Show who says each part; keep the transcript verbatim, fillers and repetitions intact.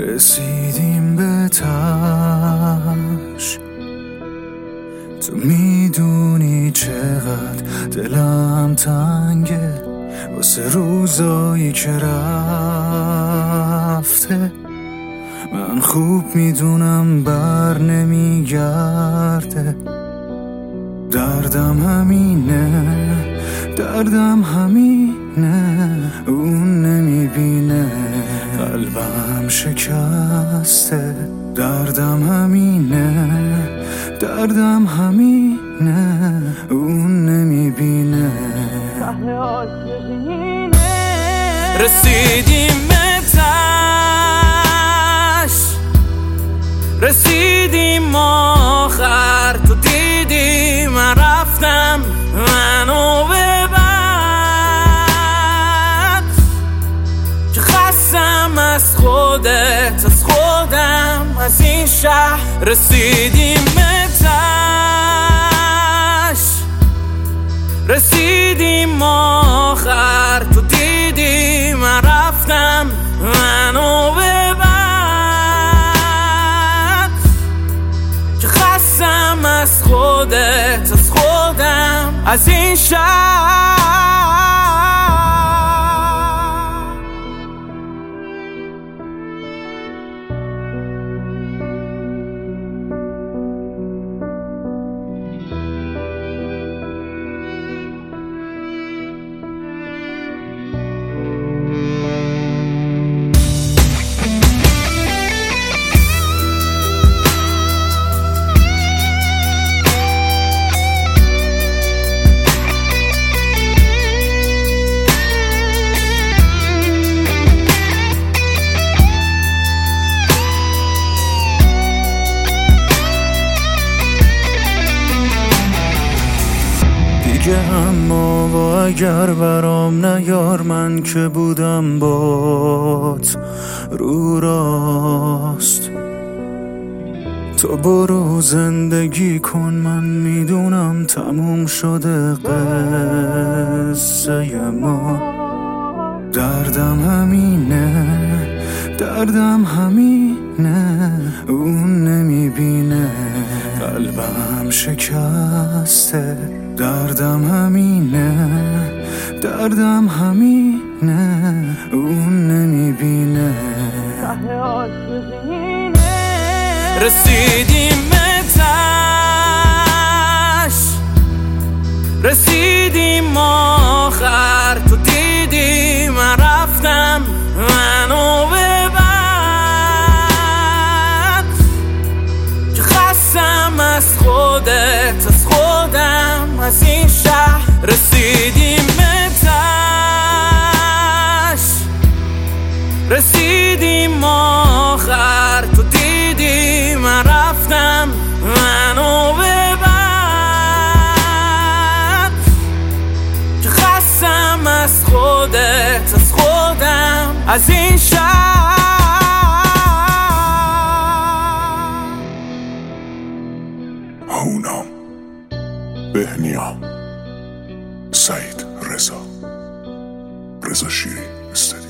Speaker 1: رسیدیم به تاش، تو میدونی چقدر دلم تنگه واسه روزایی که رفته. من خوب میدونم بر نمیگرده، دردم همینه، دردم همینه، اون نمیبینه قلبم شکسته. دردم همینه، دردم همینه، اون نمیبینه.
Speaker 2: رسیدیم به تاش، رسیدیم آخر، تو دیدی من رفتم، منو ببند که خستم از خودت، از خودم، از این شهر. رسیدیم به تاش، رسیدیم آخر، تو دیدی من رفتم، منو ببند که خستم از خودت، از خودم، از این شهر.
Speaker 1: دیگه اما و اگر برام نیار، من که بودم بات رو راست. تو برو زندگی کن، من میدونم تموم شده قصه ما. دردم همینه، دردم همینه، اون نمیبینه قلبم شکسته. دردم همینه، دردم همینه، اون نمیبینه.
Speaker 2: رسیدیم به تاش، رسیدیم آخر، تو دیدی من رفتم، منو ببند که خستم از خودت، از خودم، از این شهر. رسیدیم به تاش، رسیدیم آخر، تو دیدی من رفتم، منو ببند که خستم از خودت، از خودم، از این شهر.
Speaker 3: هونام بهنیا، سعید رضا، رضا شیری استدیو.